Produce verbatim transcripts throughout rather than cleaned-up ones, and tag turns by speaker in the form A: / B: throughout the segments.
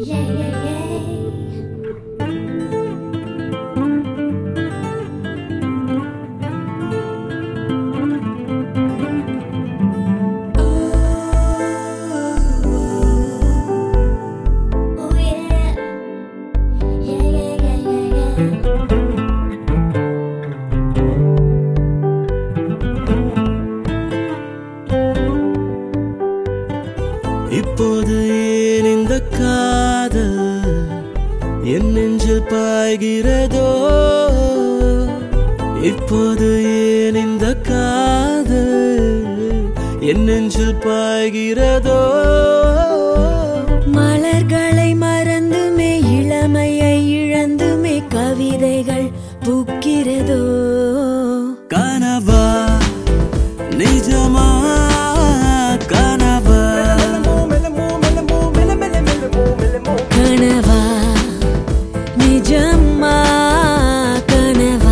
A: இப்போது ஏன் இந்த காதல் என் நெஞ்சில் பாய்கிறதோ? இப்போது ஏன் இந்த காதல் என் நெஞ்சில் பாய்கிறதோ?
B: மலர்களை மறந்துமே இளமையை இழந்துமே கவிதைகள் பூக்கிறதோ?
A: கனவா நிஜமா? கனவா
B: கனவா நிஜமா? கனவா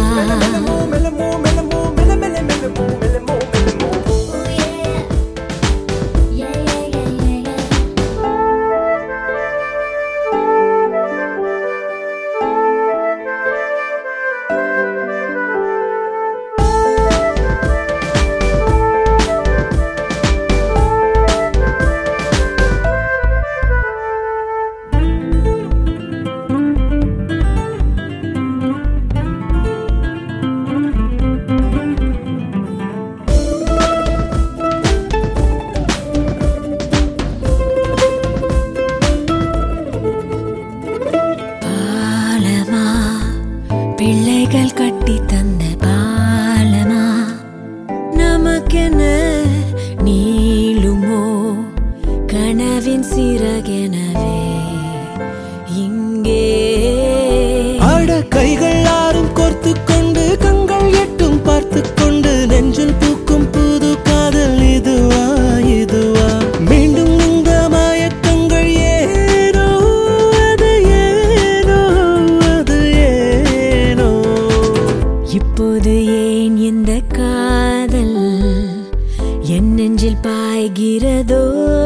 B: பிள்ளைகள் கட்டி தந்த பாலமா நமக்கென நீளுமோ கனவின் சிறகெனவே இங்கே?
A: அட கைகள் யாரும் கோர்த்து கொண்டு கண்கள் எட்டும் பார்த்து கொண்டு நெஞ்சில் பூக்கும் புது காதல் இதுவா இதுவா? மீண்டும் இந்த மயக்கங்கள் ஏனோ அது ஏனோ அது ஏனோ?
B: இப்போது ஏன் இந்த காதல் என் நெஞ்சில் பாய்கிறதோ?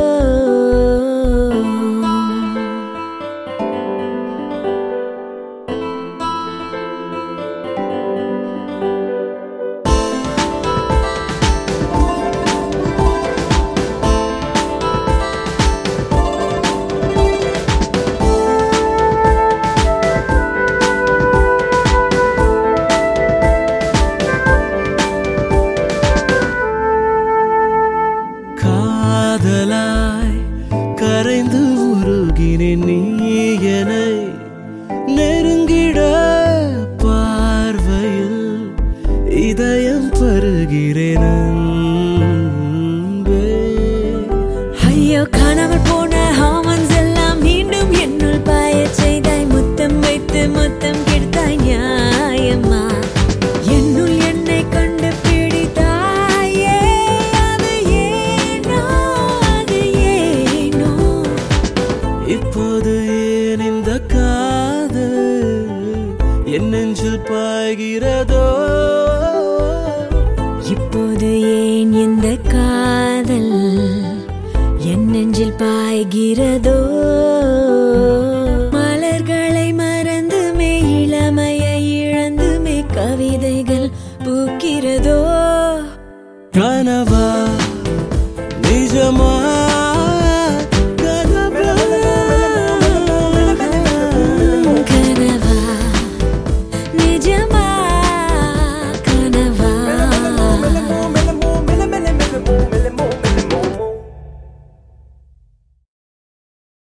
A: காதலாய் கரைந்து உருகினேன் நீ என்னை நெருங்கிட பார்வையில் இதயம் பருகிறேன் அன்பே.
B: ஐயோ காணாமல் போன ஹார்மோன்ஸ் எல்லாம் மீண்டும் என்னுள் பாயச் செய்தாய். முத்தம் வைத்து முத்தம் கெடுத்தாய் நியாயமா? என்னுள் என்னை கண்டு பிடித்தாயே அது ஏனோ அது ஏனோ?
A: இப்போது ஏன் இந்த காதல் என் நெஞ்சில் பாய்கிறதோ?
B: இப்போது ஏன் இந்த காதல் என் நெஞ்சில் பாய்கிறதோ? மலர்களை மறந்துமே இளமையை இழந்துமே கவிதைகள் பூக்கிறதோ?
A: கனவா நிஜமா?